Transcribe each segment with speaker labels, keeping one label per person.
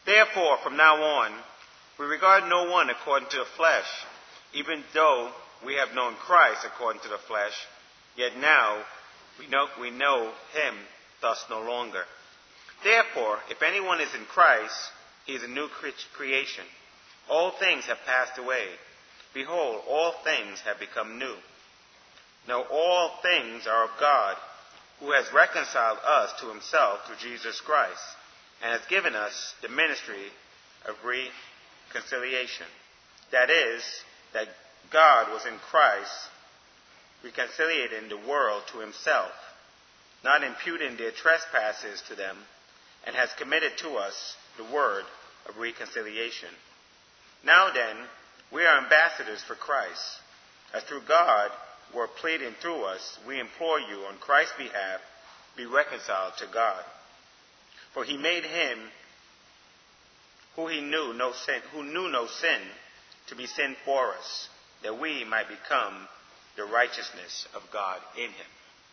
Speaker 1: Therefore, from now on, we regard no one according to the flesh. Even though we have known Christ according to the flesh, yet now we know him thus no longer. Therefore, if anyone is in Christ, he is a new creation. All things have passed away. Behold, all things have become new. Now all things are of God, who has reconciled us to himself through Jesus Christ, and has given us the ministry of reconciliation. That is, that God was in Christ, reconciliating the world to himself, not imputing their trespasses to them, and has committed to us the word of reconciliation. Now then, we are ambassadors for Christ. As through God were pleading through us, we implore you on Christ's behalf, be reconciled to God. For he made him who knew no sin to be sin for us, that we might become the righteousness of God in him.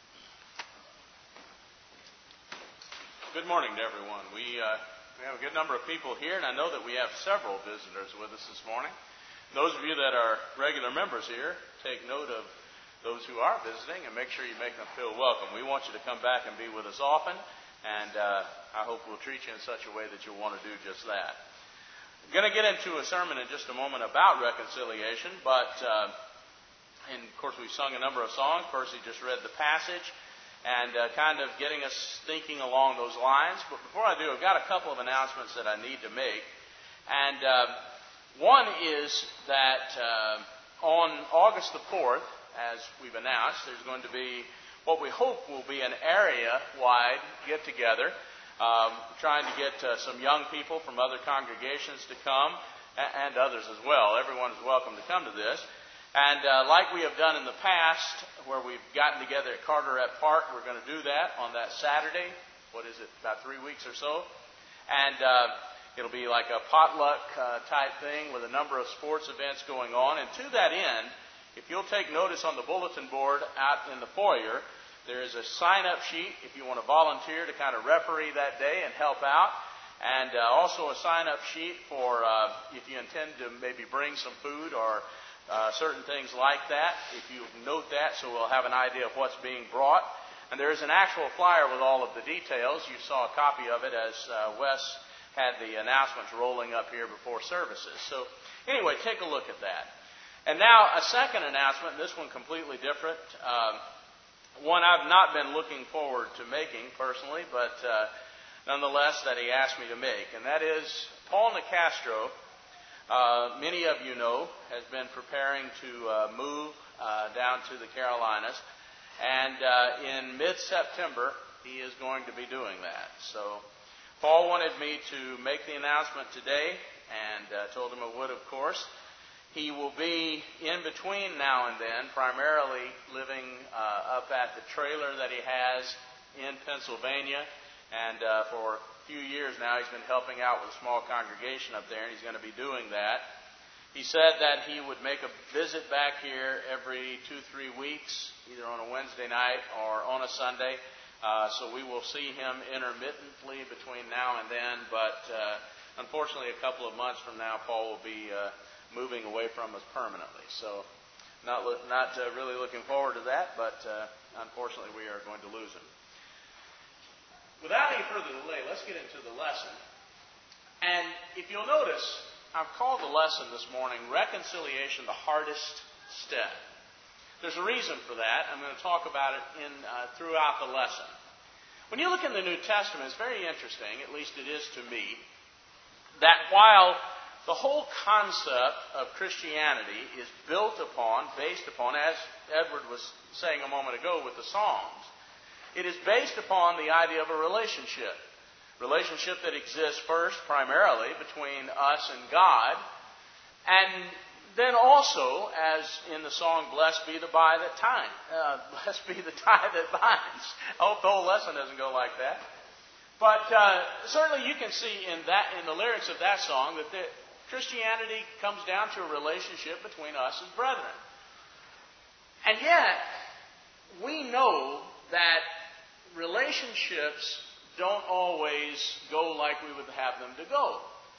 Speaker 2: Good morning to everyone. We have a good number of people here, and I know that we have several visitors with us this morning. Those of you that are regular members here, take note of those who are visiting and make sure you make them feel welcome. We want you to come back and be with us often, and I hope we'll treat you in such a way that you'll want to do just that. I'm going to get into a sermon in just a moment about reconciliation, but, and of course we've sung a number of songs. Percy just read the passage, and kind of getting us thinking along those lines. But before I do, I've got a couple of announcements that I need to make. And one is that on August the 4th, as we've announced, there's going to be what we hope will be an area-wide get-together, trying to get some young people from other congregations to come, and others as well. Everyone is welcome to come to this. And like we have done in the past, where we've gotten together at Carteret Park, we're going to do that on that Saturday. What is it, about 3 weeks or so? And it'll be like a potluck type thing with a number of sports events going on. And to that end, if you'll take notice on the bulletin board out in the foyer, there is a sign-up sheet if you want to volunteer to kind of referee that day and help out. And also a sign-up sheet for if you intend to maybe bring some food or certain things like that, if you note that, so we'll have an idea of what's being brought. And there is an actual flyer with all of the details. You saw a copy of it as Wes had the announcements rolling up here before services. So anyway, take a look at that. And now a second announcement, this one completely different. One I've not been looking forward to making personally, but nonetheless that he asked me to make. And that is Paul Nicastro, many of you know, has been preparing to move down to the Carolinas. And in mid-September, he is going to be doing that. So Paul wanted me to make the announcement today, and told him I would, of course. He will be in between now and then, primarily living up at the trailer that he has in Pennsylvania. And for a few years now, he's been helping out with a small congregation up there, and he's going to be doing that. He said that he would make a visit back here every 2-3 weeks, either on a Wednesday night or on a Sunday. So we will see him intermittently between now and then. But unfortunately, a couple of months from now, Paul will be moving away from us permanently. So not really looking forward to that, but unfortunately, we are going to lose him. Without any further delay, let's get into the lesson. And if you'll notice, I've called the lesson this morning, Reconciliation, the Hardest Step. There's a reason for that. I'm going to talk about it throughout the lesson. When you look in the New Testament, it's very interesting, at least it is to me, that while the whole concept of Christianity is based upon, as Edward was saying a moment ago with the Psalms, it is based upon the idea of a relationship. Relationship that exists first, primarily, between us and God. And then also, as in the song, Blessed be the tie that blessed be the tie that binds. I hope the whole lesson doesn't go like that. But certainly you can see in the lyrics of that song that Christianity comes down to a relationship between us as brethren. And yet, we know that relationships don't always go like we would have them to go.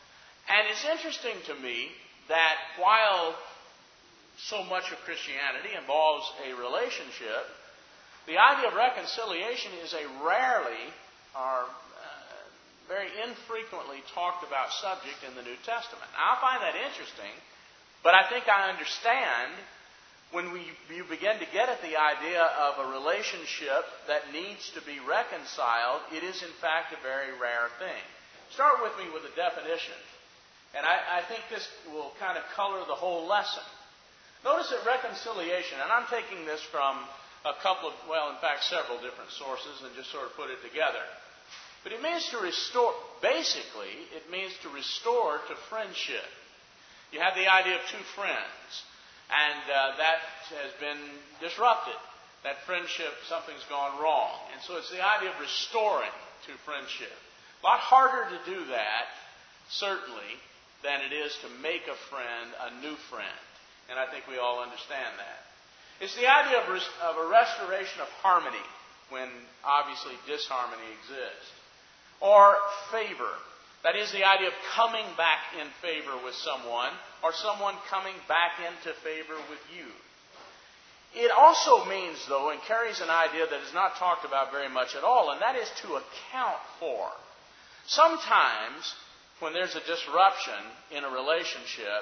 Speaker 2: And it's interesting to me that while so much of Christianity involves a relationship, the idea of reconciliation is a rarely or very infrequently talked about subject in the New Testament. Now, I find that interesting, but I think I understand when you begin to get at the idea of a relationship that needs to be reconciled. It is in fact a very rare thing. Start with me with a definition, and I think this will kind of color the whole lesson. Notice that reconciliation, and I'm taking this from a couple of, well, in fact, several different sources and just sort of put it together. But it means to restore, basically, it means to restore to friendship. You have the idea of two friends, and that has been disrupted. That friendship, something's gone wrong. And so it's the idea of restoring to friendship. A lot harder to do that, certainly, than it is to make a friend a new friend. And I think we all understand that. It's the idea of a restoration of harmony when obviously disharmony exists. Or favor. That is the idea of coming back in favor with someone, or someone coming back into favor with you. It also means, though, and carries an idea that is not talked about very much at all, and that is to account for. Sometimes, when there's a disruption in a relationship,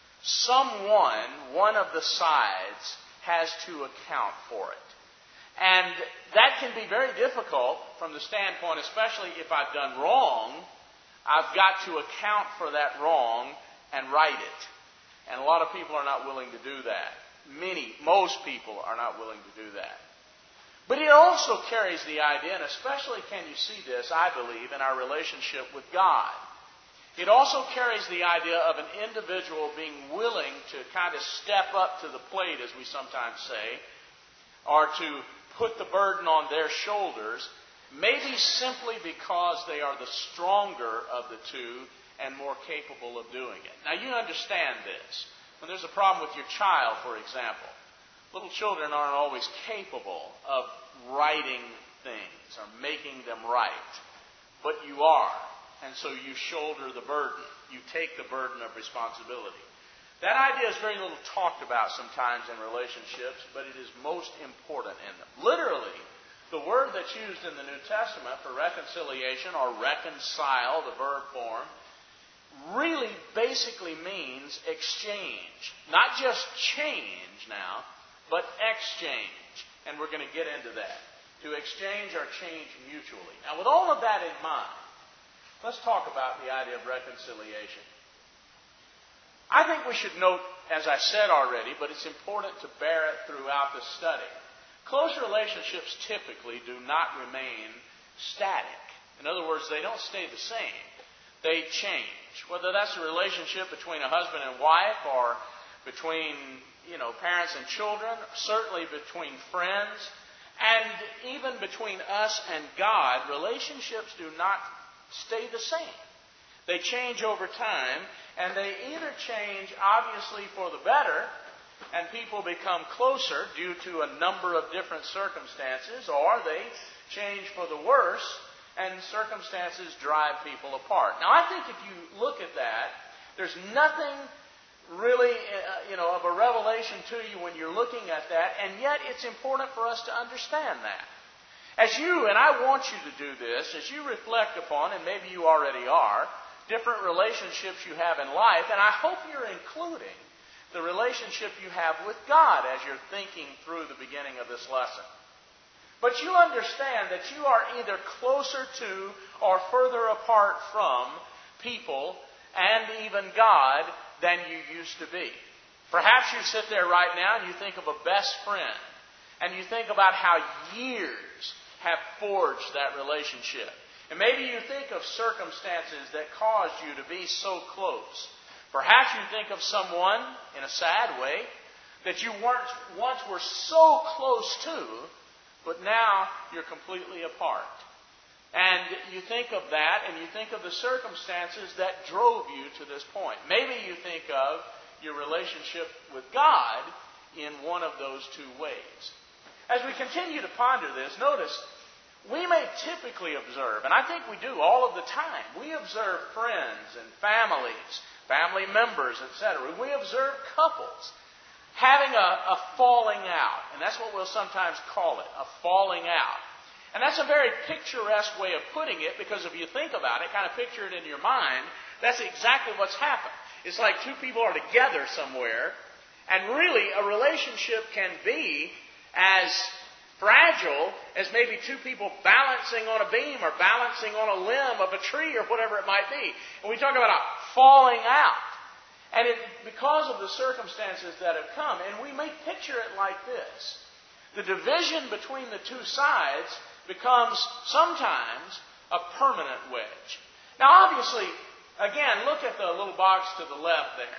Speaker 2: one of the sides, has to account for it. And that can be very difficult from the standpoint, especially if I've done wrong, I've got to account for that wrong and right it. And a lot of people are not willing to do that. Most people are not willing to do that. But it also carries the idea, and especially can you see this, I believe, in our relationship with God. It also carries the idea of an individual being willing to kind of step up to the plate, as we sometimes say, or to put the burden on their shoulders, maybe simply because they are the stronger of the two and more capable of doing it. Now, you understand this. When there's a problem with your child, for example, little children aren't always capable of righting things or making them right, but you are. And so you shoulder the burden. You take the burden of responsibility. That idea is very little talked about sometimes in relationships, but it is most important in them. Literally, the word that's used in the New Testament for reconciliation, or reconcile, the verb form, really basically means exchange. Not just change now, but exchange. And we're going to get into that. To exchange or change mutually. Now, with all of that in mind, let's talk about the idea of reconciliation. I think we should note, as I said already, but it's important to bear it throughout the study. Close relationships typically do not remain static. In other words, they don't stay the same. They change. Whether that's a relationship between a husband and wife, or between, parents and children, certainly between friends, and even between us and God, relationships do not stay the same. They change over time, and they either change, obviously, for the better, and people become closer due to a number of different circumstances, or they change for the worse, and circumstances drive people apart. Now, I think if you look at that, there's nothing really, of a revelation to you when you're looking at that, and yet it's important for us to understand that. As you, and I want you to do this, as you reflect upon, and maybe you already are, different relationships you have in life, and I hope you're including the relationship you have with God as you're thinking through the beginning of this lesson. But you understand that you are either closer to or further apart from people and even God than you used to be. Perhaps you sit there right now and you think of a best friend, and you think about how years have forged that relationship. And maybe you think of circumstances that caused you to be so close. Perhaps you think of someone, in a sad way, that you once were so close to, but now you're completely apart. And you think of that, and you think of the circumstances that drove you to this point. Maybe you think of your relationship with God in one of those two ways. As we continue to ponder this, notice we may typically observe, and I think we do all of the time, we observe friends and families, family members, etc. We observe couples having a falling out, and that's what we'll sometimes call it, a falling out. And that's a very picturesque way of putting it, because if you think about it, kind of picture it in your mind, that's exactly what's happened. It's like two people are together somewhere, and really a relationship can be as fragile as maybe two people balancing on a beam or balancing on a limb of a tree or whatever it might be. And we talk about a falling out. And because of the circumstances that have come, and we may picture it like this. The division between the two sides becomes sometimes a permanent wedge. Now obviously, again, look at the little box to the left there.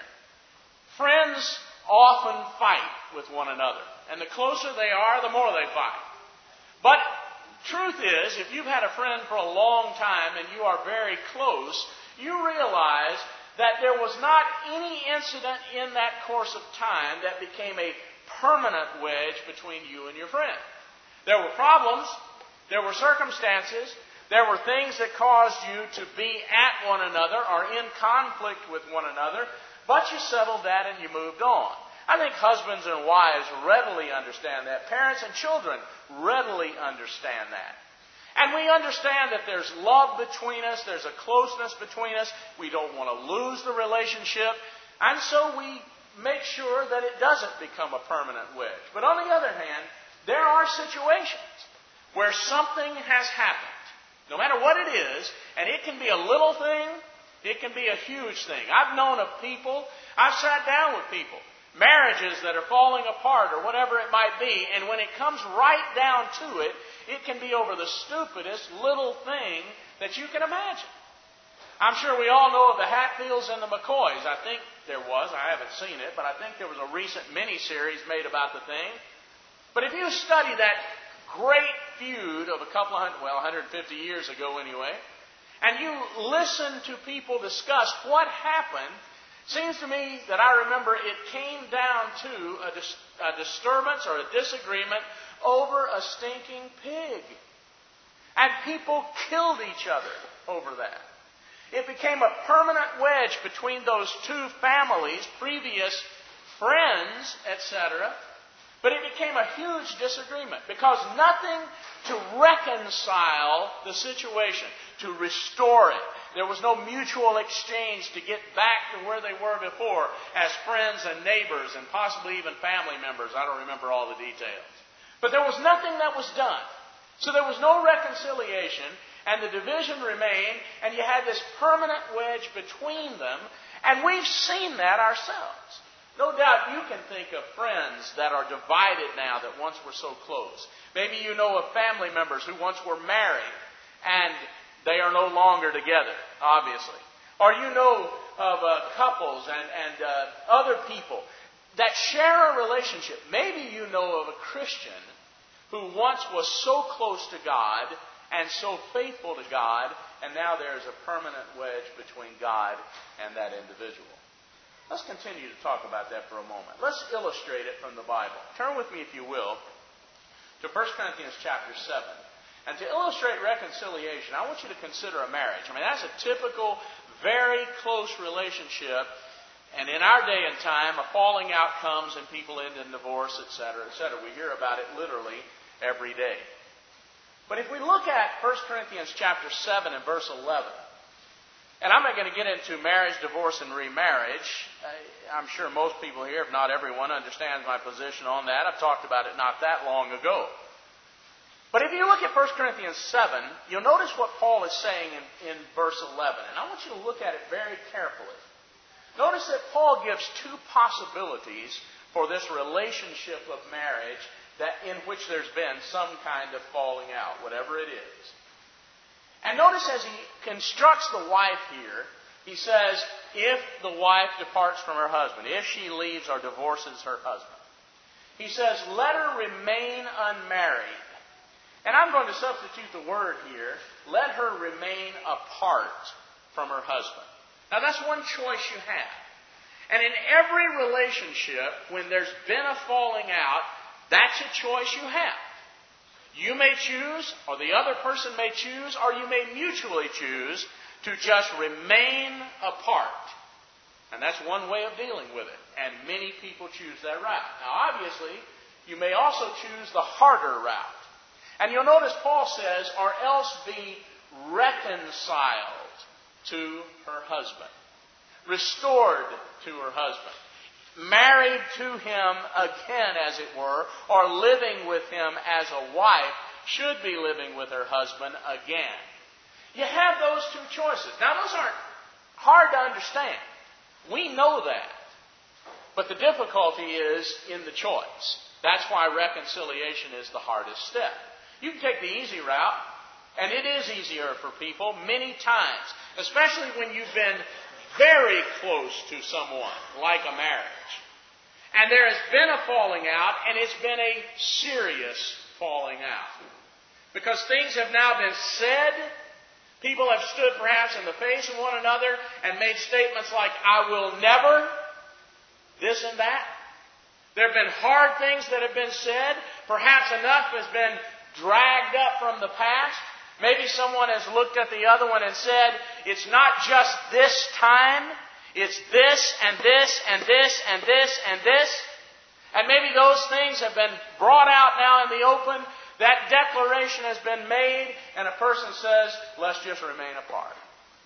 Speaker 2: Friends often fight with one another. And the closer they are, the more they fight. But truth is, if you've had a friend for a long time and you are very close, you realize that there was not any incident in that course of time that became a permanent wedge between you and your friend. There were problems, there were circumstances, there were things that caused you to be at one another or in conflict with one another, but you settled that and you moved on. I think husbands and wives readily understand that. Parents and children readily understand that. And we understand that there's love between us, there's a closeness between us. We don't want to lose the relationship. And so we make sure that it doesn't become a permanent wedge. But on the other hand, there are situations where something has happened, no matter what it is, and it can be a little thing, it can be a huge thing. I've known of people, I've sat down with people, marriages that are falling apart or whatever it might be, and when it comes right down to it, it can be over the stupidest little thing that you can imagine. I'm sure we all know of the Hatfields and the McCoys. I think there was, I haven't seen it, but I think there was a recent mini-series made about the thing. But if you study that great feud of 150 years ago anyway, and you listen to people discuss what happened, seems to me that I remember it came down to a disturbance or a disagreement over a stinking pig. And people killed each other over that. It became a permanent wedge between those two families, previous friends, etc. But it became a huge disagreement because nothing to reconcile the situation, to restore it. There was no mutual exchange to get back to where they were before as friends and neighbors and possibly even family members. I don't remember all the details. But there was nothing that was done. So there was no reconciliation, and the division remained, and you had this permanent wedge between them, and we've seen that ourselves. No doubt you can think of friends that are divided now that once were so close. Maybe you know of family members who once were married, and they are no longer together, obviously. Or you know of couples and other people that share a relationship. Maybe you know of a Christian who once was so close to God and so faithful to God, and now there's a permanent wedge between God and that individual. Let's continue to talk about that for a moment. Let's illustrate it from the Bible. Turn with me, if you will, to 1 Corinthians chapter 7. And to illustrate reconciliation, I want you to consider a marriage. I mean, that's a typical, very close relationship. And in our day and time, a falling out comes and people end in divorce, etc., etc. We hear about it literally every day. But if we look at 1 Corinthians chapter 7 and verse 11, and I'm not going to get into marriage, divorce, and remarriage. I'm sure most people here, if not everyone, understands my position on that. I've talked about it not that long ago. But if you look at 1 Corinthians 7, you'll notice what Paul is saying in verse 11. And I want you to look at it very carefully. Notice that Paul gives two possibilities for this relationship of marriage in which there's been some kind of falling out, whatever it is. And notice as he constructs the wife here, he says, if the wife departs from her husband, if she leaves or divorces her husband. He says, let her remain unmarried. And I'm going to substitute the word here, let her remain apart from her husband. Now that's one choice you have. And in every relationship, when there's been a falling out, that's a choice you have. You may choose, or the other person may choose, or you may mutually choose to just remain apart. And that's one way of dealing with it. And many people choose that route. Now, obviously, you may also choose the harder route. And you'll notice Paul says, or else be reconciled to her husband. Restored to her husband. Married to him again, as it were, or living with him as a wife should be living with her husband again. You have those two choices. Now, those aren't hard to understand. We know that. But the difficulty is in the choice. That's why reconciliation is the hardest step. You can take the easy route, and it is easier for people many times, especially when you've been very close to someone, like a marriage. And there has been a falling out, and it's been a serious falling out. Because things have now been said. People have stood perhaps in the face of one another and made statements like, I will never, this and that. There have been hard things that have been said. Perhaps enough has been dragged up from the past. Maybe someone has looked at the other one and said, it's not just this time, it's this and this and this and this and this. And maybe those things have been brought out now in the open. That declaration has been made, and a person says, let's just remain apart.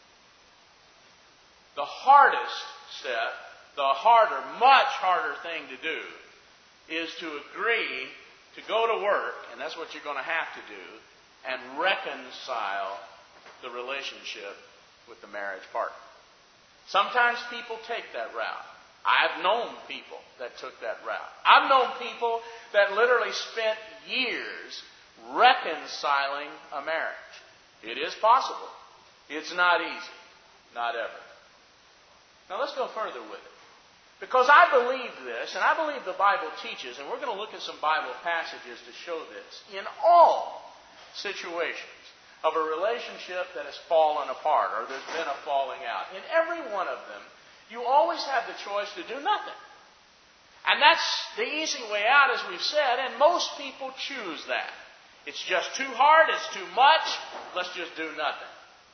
Speaker 2: The hardest step, the harder, much harder thing to do, is to agree to go to work, and that's what you're going to have to do, and reconcile the relationship with the marriage partner. Sometimes people take that route. I've known people that took that route. I've known people that literally spent years reconciling a marriage. It is possible. It's not easy. Not ever. Now let's go further with it. Because I believe this, and I believe the Bible teaches, and we're going to look at some Bible passages to show this, in all situations of a relationship that has fallen apart or there's been a falling out. In every one of them, you always have the choice to do nothing. And that's the easy way out, as we've said, and most people choose that. It's just too hard, it's too much, let's just do nothing.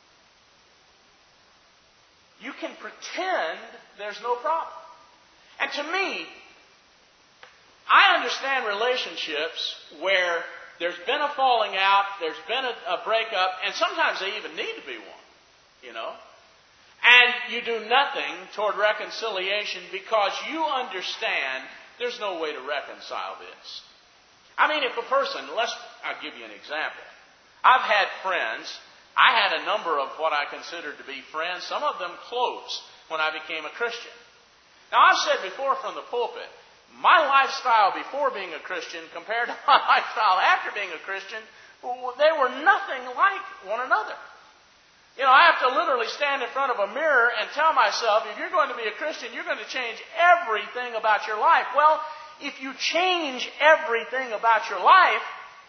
Speaker 2: You can pretend there's no problem. And to me, I understand relationships where there's been a falling out, there's been a breakup, and sometimes they even need to be one, And you do nothing toward reconciliation because you understand there's no way to reconcile this. I mean, if a person, I'll give you an example. I've had friends, I had a number of what I considered to be friends, some of them close, when I became a Christian. Now, I've said before from the pulpit, my lifestyle before being a Christian compared to my lifestyle after being a Christian, they were nothing like one another. I have to literally stand in front of a mirror and tell myself, if you're going to be a Christian, you're going to change everything about your life. Well, if you change everything about your life,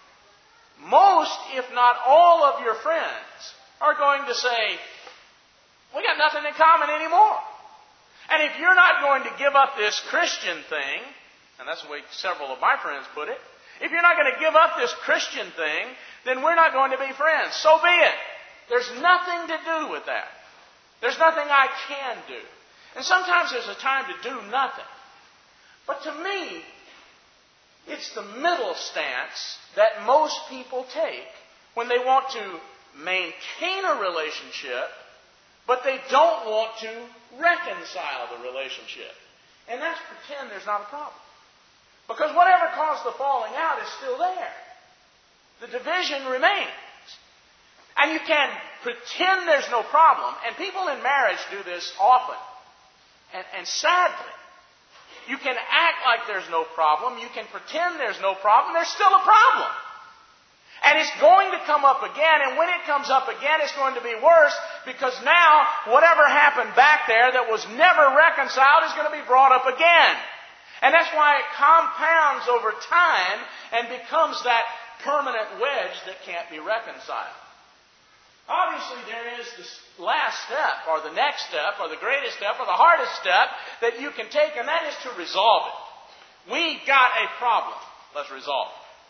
Speaker 2: most, if not all of your friends are going to say, we got nothing in common anymore. And if you're not going to give up this Christian thing, and that's the way several of my friends put it, if you're not going to give up this Christian thing, then we're not going to be friends. So be it. There's nothing to do with that. There's nothing I can do. And sometimes there's a time to do nothing. But to me, it's the middle stance that most people take when they want to maintain a relationship, but they don't want to reconcile the relationship. And that's pretend there's not a problem. Because whatever caused the falling out is still there. The division remains. And you can pretend there's no problem. And people in marriage do this often. And sadly, you can act like there's no problem. You can pretend there's no problem. There's still a problem. And it's going to come up again. And when it comes up again, it's going to be worse. Because now, whatever happened back there that was never reconciled is going to be brought up again. And that's why it compounds over time and becomes that permanent wedge that can't be reconciled. Obviously, there is this last step, or the next step, or the greatest step, or the hardest step that you can take, and that is to resolve it. We got a problem. Let's resolve it.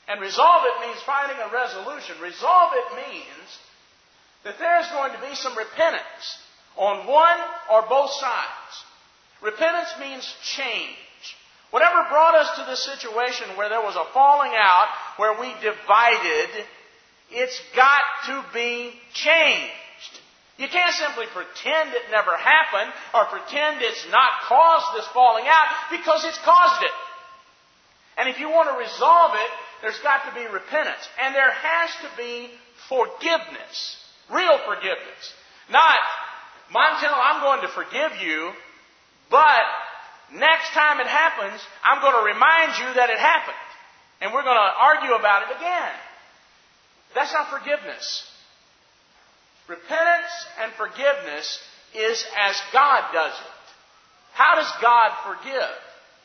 Speaker 2: And resolve it means finding a resolution. Resolve it means that there's going to be some repentance on one or both sides. Repentance means change. Whatever brought us to this situation where there was a falling out, where we divided, it's got to be changed. You can't simply pretend it never happened or pretend it's not caused this falling out, because it's caused it. And if you want to resolve it, there's got to be repentance. And there has to be forgiveness. Real forgiveness. Not, Montel, I'm going to forgive you, but next time it happens, I'm going to remind you that it happened. And we're going to argue about it again. That's not forgiveness. Repentance and forgiveness is as God does it. How does God forgive?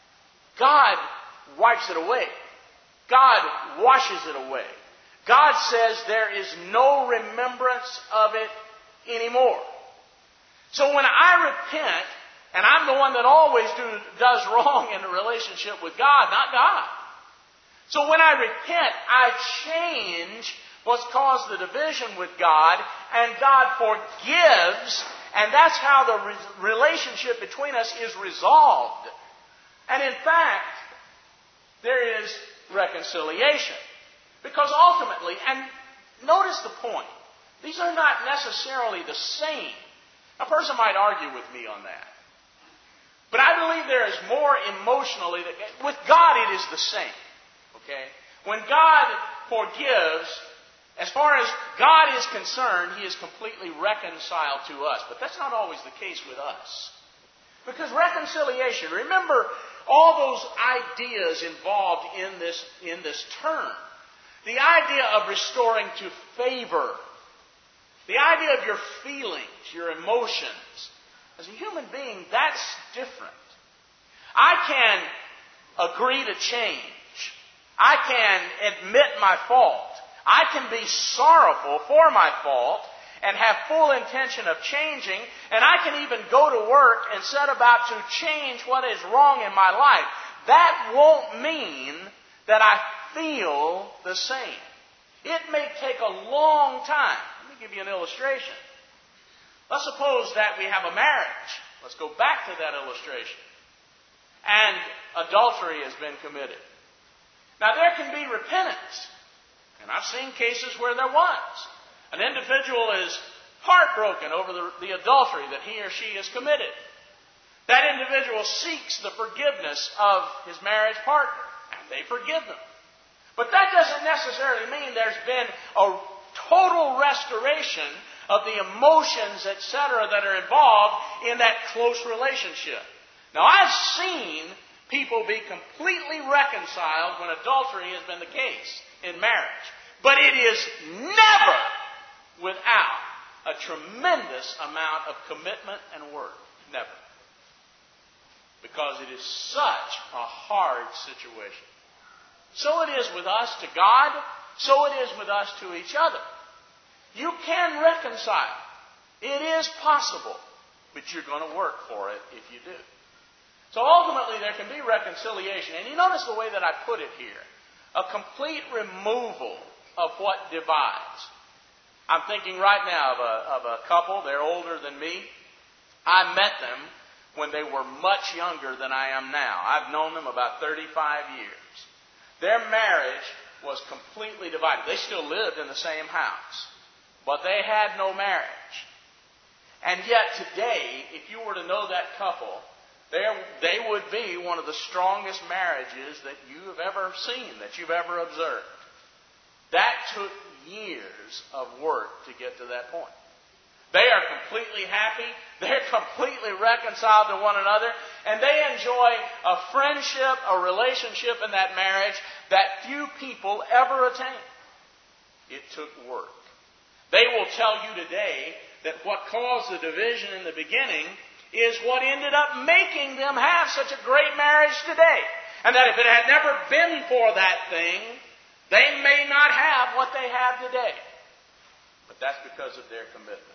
Speaker 2: God wipes it away. God washes it away. God says there is no remembrance of it anymore. So when I repent, and I'm the one that always does wrong in a relationship with God, not God. So when I repent, I change what's caused the division with God, and God forgives, and that's how the relationship between us is resolved. And in fact, there is reconciliation. Because ultimately, and notice the point, these are not necessarily the same. A person might argue with me on that. But I believe there is more emotionally, with God it is the same. Okay? When God forgives, as far as God is concerned, He is completely reconciled to us. But that's not always the case with us. Because reconciliation, remember all those ideas involved in this term. The idea of restoring to favor. The idea of your feelings, your emotions. As a human being, that's different. I can agree to change. I can admit my fault. I can be sorrowful for my fault and have full intention of changing, and I can even go to work and set about to change what is wrong in my life. That won't mean that I feel the same. It may take a long time. Let me give you an illustration. Let's suppose that we have a marriage. Let's go back to that illustration. And adultery has been committed. Now there can be repentance. And I've seen cases where there was. An individual is heartbroken over the adultery that he or she has committed. That individual seeks the forgiveness of his marriage partner, and they forgive them. But that doesn't necessarily mean there's been a total restoration of the emotions, etc., that are involved in that close relationship. Now, I've seen people be completely reconciled when adultery has been the case in marriage. But it is never without a tremendous amount of commitment and work. Never. Because it is such a hard situation. So it is with us to God. So it is with us to each other. You can reconcile. It is possible. But you're going to work for it if you do. So ultimately there can be reconciliation. And you notice the way that I put it here. A complete removal of what divides. I'm thinking right now of a couple. They're older than me. I met them when they were much younger than I am now. I've known them about 35 years. Their marriage was completely divided. They still lived in the same house. But they had no marriage. And yet today, if you were to know that couple, they would be one of the strongest marriages that you have ever seen, that you've ever observed. That took years of work to get to that point. They are completely happy. They're completely reconciled to one another. And they enjoy a friendship, a relationship in that marriage that few people ever attain. It took work. They will tell you today that what caused the division in the beginning is what ended up making them have such a great marriage today. And that if it had never been for that thing, they may not have what they have today. But that's because of their commitment.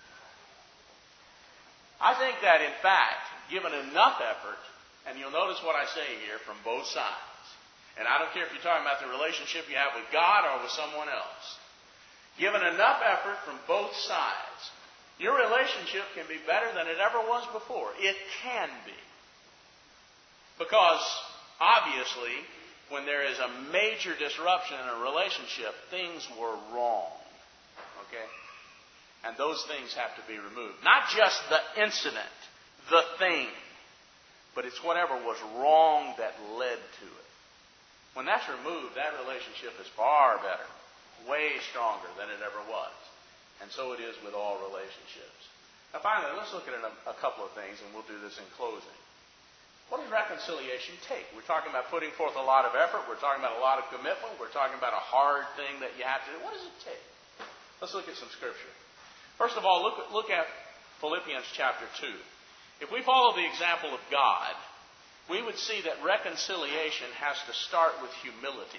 Speaker 2: I think that, in fact, given enough effort, and you'll notice what I say here from both sides, And I don't care if you're talking about the relationship you have with God or with someone else. Given enough effort from both sides, your relationship can be better than it ever was before. It can be. Because, obviously, when there is a major disruption in a relationship, things were wrong. Okay? And those things have to be removed. Not just the incident, the thing, but it's whatever was wrong that led to it. When that's removed, that relationship is far better, way stronger than it ever was. And so it is with all relationships. Now finally, let's look at a couple of things, and we'll do this in closing. What does reconciliation take? We're talking about putting forth a lot of effort. We're talking about a lot of commitment. We're talking about a hard thing that you have to do. What does it take? Let's look at some scripture. First of all, look at Philippians chapter 2. If we follow the example of God, we would see that reconciliation has to start with humility.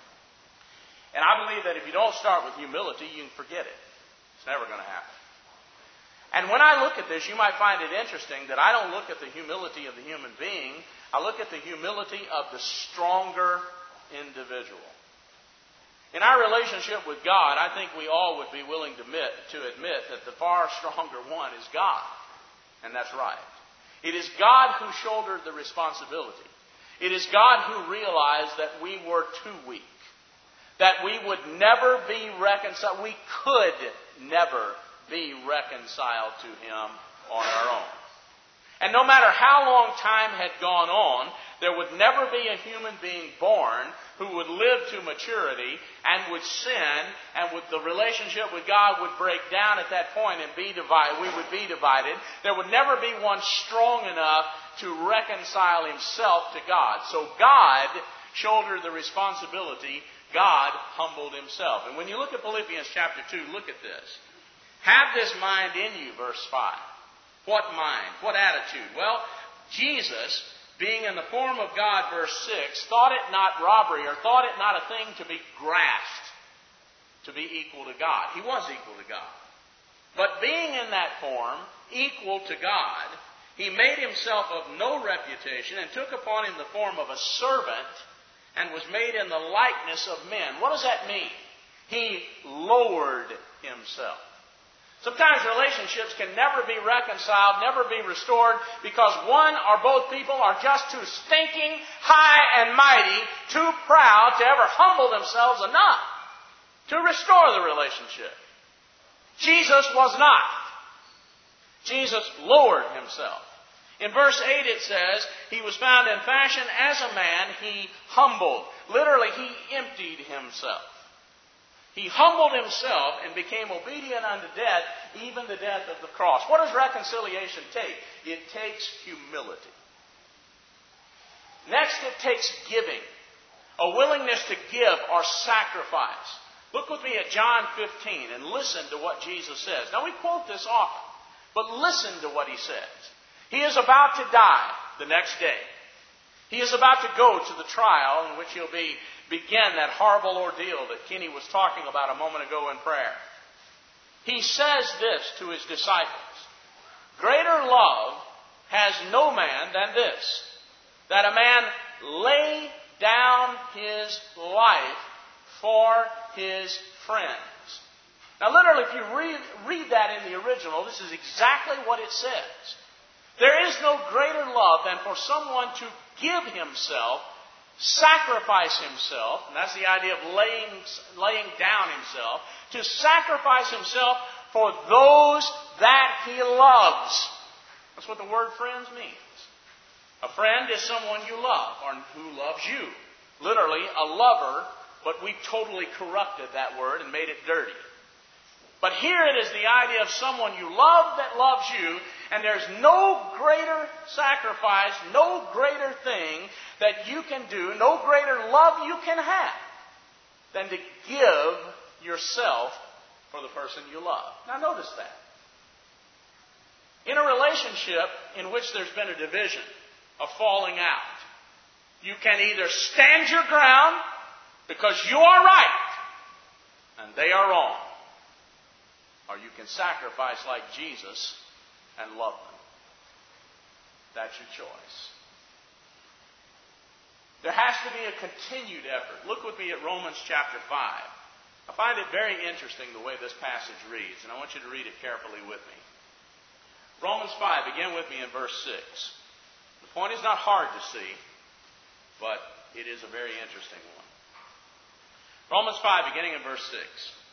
Speaker 2: And I believe that if you don't start with humility, you can forget it. It's never going to happen. And when I look at this, you might find it interesting that I don't look at the humility of the human being. I look at the humility of the stronger individual. In our relationship with God, I think we all would be willing to admit that the far stronger one is God. And that's right. It is God who shouldered the responsibility. It is God who realized that we were too weak. That we would never be reconciled. We could never be reconciled to Him on our own. And no matter how long time had gone on, there would never be a human being born who would live to maturity and would sin, and the relationship with God would break down at that point and be divided. We would be divided. There would never be one strong enough to reconcile himself to God. So God shouldered the responsibility. God humbled Himself. And when you look at Philippians chapter 2, look at this. Have this mind in you, verse 5. What mind? What attitude? Well, Jesus, being in the form of God, verse 6, thought it not robbery, or thought it not a thing to be grasped, to be equal to God. He was equal to God. But being in that form, equal to God, He made Himself of no reputation, and took upon Him the form of a servant, and was made in the likeness of men. What does that mean? He lowered Himself. Sometimes relationships can never be reconciled, never be restored, because one or both people are just too stinking, high and mighty, too proud to ever humble themselves enough to restore the relationship. Jesus was not. Jesus lowered Himself. In verse 8 it says, He was found in fashion as a man, He humbled. Literally, He emptied Himself. He humbled Himself and became obedient unto death, even the death of the cross. What does reconciliation take? It takes humility. Next, it takes giving. A willingness to give or sacrifice. Look with me at John 15 and listen to what Jesus says. Now, we quote this often, but listen to what He says. He is about to die the next day. He is about to go to the trial in which He'll begin that horrible ordeal that Kenny was talking about a moment ago in prayer. He says this to His disciples. Greater love has no man than this, that a man lay down his life for his friends. Now literally, if you read that in the original, this is exactly what it says. There is no greater love than for someone to give himself, sacrifice himself, and that's the idea of laying down himself, to sacrifice himself for those that he loves. That's what the word friends means. A friend is someone you love, or who loves you. Literally, a lover, but we totally corrupted that word and made it dirty. But here it is the idea of someone you love that loves you, and there's no greater sacrifice, no greater thing that you can do, no greater love you can have than to give yourself for the person you love. Now notice that. In a relationship in which there's been a division, a falling out, you can either stand your ground because you are right and they are wrong, or you can sacrifice like Jesus and love them. That's your choice. There has to be a continued effort. Look with me at Romans chapter 5. I find it very interesting the way this passage reads, and I want you to read it carefully with me. Romans 5, begin with me in verse 6. The point is not hard to see, but it is a very interesting one. Romans 5, beginning in verse 6.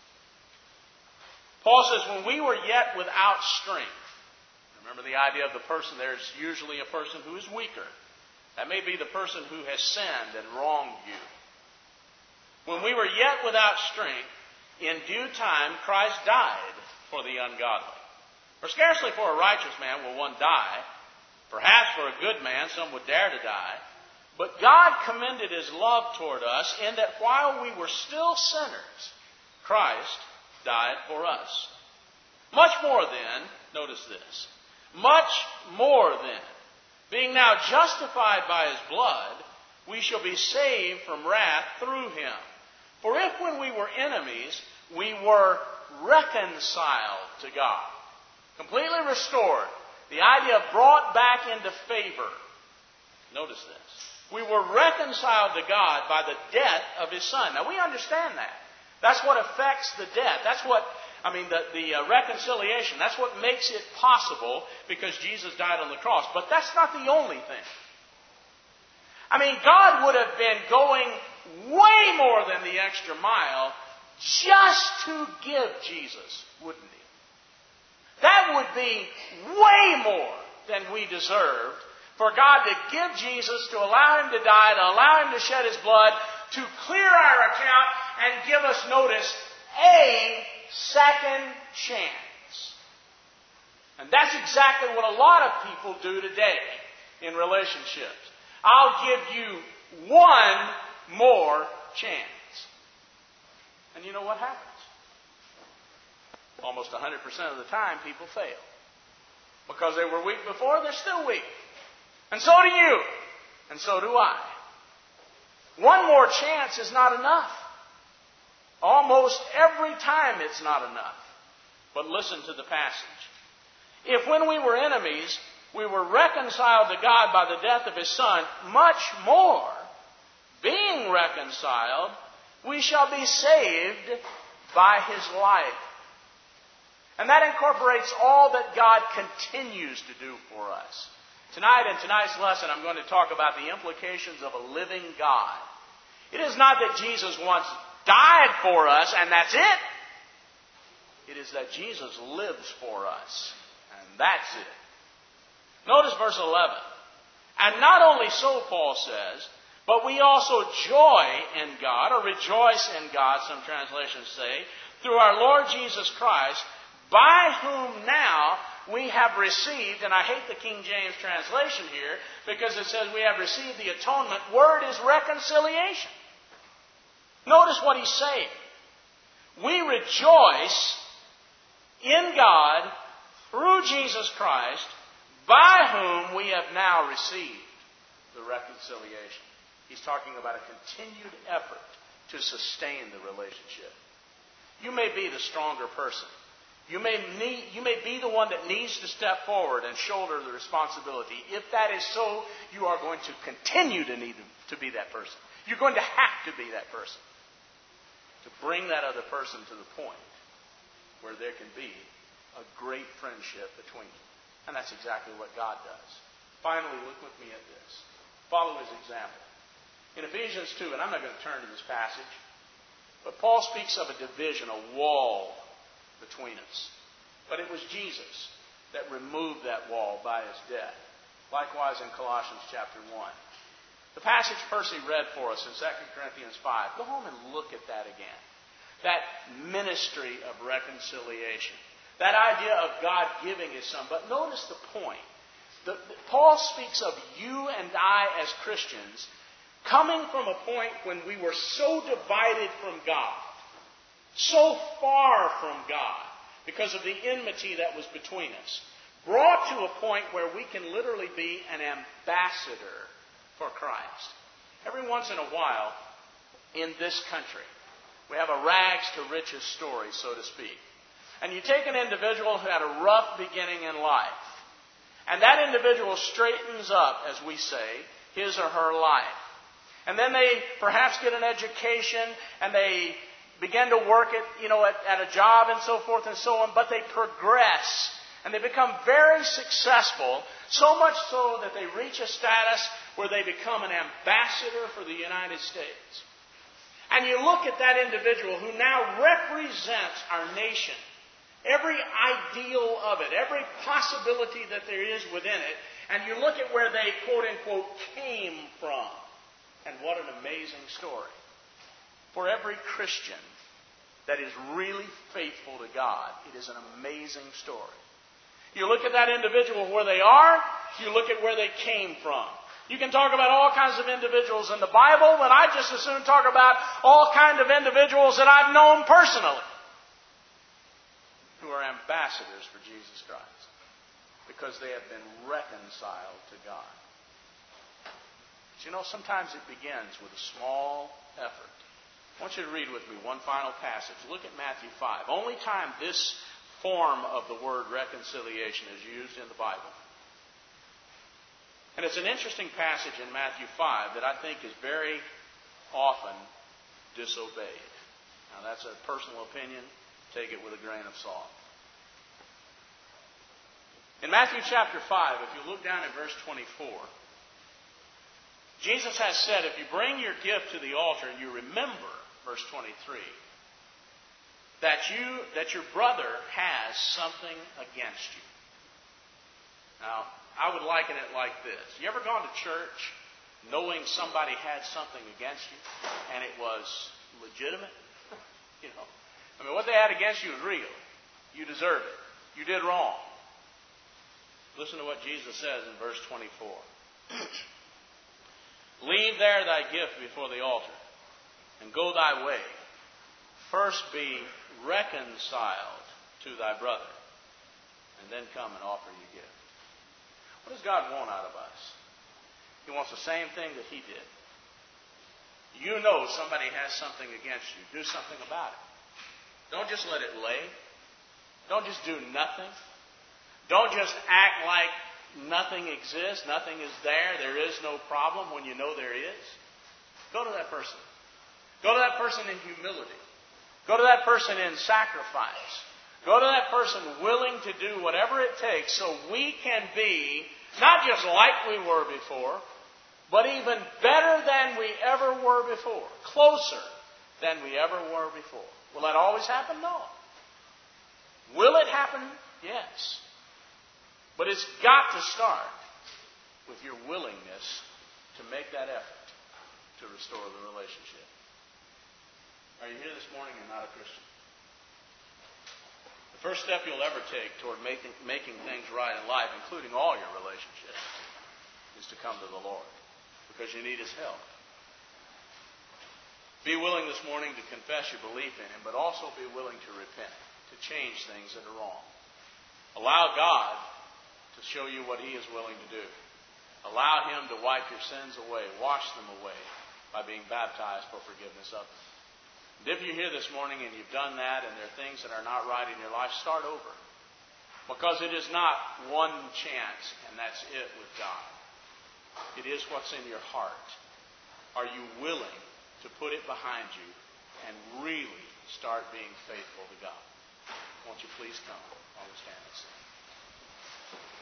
Speaker 2: Paul says, when we were yet without strength, remember the idea of the person there is usually a person who is weaker. That may be the person who has sinned and wronged you. When we were yet without strength, in due time Christ died for the ungodly. For scarcely for a righteous man will one die. Perhaps for a good man some would dare to die. But God commended His love toward us in that while we were still sinners, Christ died for us. Much more then, notice this, much more then, being now justified by His blood, we shall be saved from wrath through Him. For if when we were enemies, we were reconciled to God, completely restored, the idea of brought back into favor. Notice this. We were reconciled to God by the death of His Son. Now we understand that. That's what affects the death. That's what, the reconciliation. That's what makes it possible because Jesus died on the cross. But that's not the only thing. God would have been going way more than the extra mile just to give Jesus, wouldn't He? That would be way more than we deserved for God to give Jesus, to allow Him to die, to allow Him to shed His blood, to clear our account and give us, notice, a second chance. And that's exactly what a lot of people do today in relationships. I'll give you one more chance. And you know what happens? Almost 100% of the time, people fail. Because they were weak before, they're still weak. And so do you. And so do I. One more chance is not enough. Almost every time it's not enough. But listen to the passage. If when we were enemies, we were reconciled to God by the death of His Son, much more, being reconciled, we shall be saved by His life. And that incorporates all that God continues to do for us. Tonight, in tonight's lesson, I'm going to talk about the implications of a living God. It is not that Jesus once died for us and that's it. It is that Jesus lives for us. And that's it. Notice verse 11. And not only so, Paul says, but we also joy in God, or rejoice in God, some translations say, through our Lord Jesus Christ, by whom now we have received, and I hate the King James translation here, because it says we have received the atonement. Word is reconciliation. Notice what he's saying. We rejoice in God through Jesus Christ, by whom we have now received the reconciliation. He's talking about a continued effort to sustain the relationship. You may be the stronger person. You may be the one that needs to step forward and shoulder the responsibility. If that is so, you are going to continue to need to be that person. You're going to have to be that person to bring that other person to the point where there can be a great friendship between you. And that's exactly what God does. Finally, look with me at this. Follow His example. In Ephesians 2, and I'm not going to turn to this passage, but Paul speaks of a division, a wall between us. But it was Jesus that removed that wall by His death. Likewise in Colossians chapter 1. The passage Percy read for us in 2 Corinthians 5. Go home and look at that again. That ministry of reconciliation. That idea of God giving His Son. But notice the point. Paul speaks of you and I as Christians coming from a point when we were so divided from God. So far from God because of the enmity that was between us. Brought to a point where we can literally be an ambassador for Christ. Every once in a while in this country, we have a rags to riches story, so to speak. And you take an individual who had a rough beginning in life. And that individual straightens up, as we say, his or her life. And then they perhaps get an education and they begin to work at a job and so forth and so on, but they progress and they become very successful, so much so that they reach a status where they become an ambassador for the United States. And you look at that individual who now represents our nation, every ideal of it, every possibility that there is within it, and you look at where they, quote-unquote, came from. And what an amazing story. For every Christian that is really faithful to God, it is an amazing story. You look at that individual where they are, you look at where they came from. You can talk about all kinds of individuals in the Bible, but I just as soon talk about all kinds of individuals that I've known personally who are ambassadors for Jesus Christ because they have been reconciled to God. But sometimes it begins with a small effort. I want you to read with me one final passage. Look at Matthew 5. Only time this form of the word reconciliation is used in the Bible. And it's an interesting passage in Matthew 5 that I think is very often disobeyed. Now that's a personal opinion. Take it with a grain of salt. In Matthew chapter 5, if you look down at verse 24, Jesus has said, if you bring your gift to the altar and you remember, verse 23, that your brother has something against you. Now, I would liken it like this. You ever gone to church knowing somebody had something against you and it was legitimate? What they had against you was real. You deserve it. You did wrong. Listen to what Jesus says in verse 24. Leave there thy gift before the altar, and go thy way. First be reconciled to thy brother, and then come and offer your gift. What does God want out of us? He wants the same thing that He did. You know somebody has something against you. Do something about it. Don't just let it lay. Don't just do nothing. Don't just act like nothing exists, nothing is there, there is no problem when you know there is. Go to that person. Go to that person in humility. Go to that person in sacrifice. Go to that person willing to do whatever it takes so we can be not just like we were before, but even better than we ever were before. Closer than we ever were before. Will that always happen? No. Will it happen? Yes. But it's got to start with your willingness to make that effort to restore the relationship. Are you here this morning and not a Christian? The first step you'll ever take toward making things right in life, including all your relationships, is to come to the Lord because you need His help. Be willing this morning to confess your belief in Him, but also be willing to repent, to change things that are wrong. Allow God to show you what He is willing to do. Allow Him to wipe your sins away, wash them away by being baptized for forgiveness of them. And if you're here this morning and you've done that and there are things that are not right in your life, start over. Because it is not one chance and that's it with God. It is what's in your heart. Are you willing to put it behind you and really start being faithful to God? Won't you please come while we stand and sing?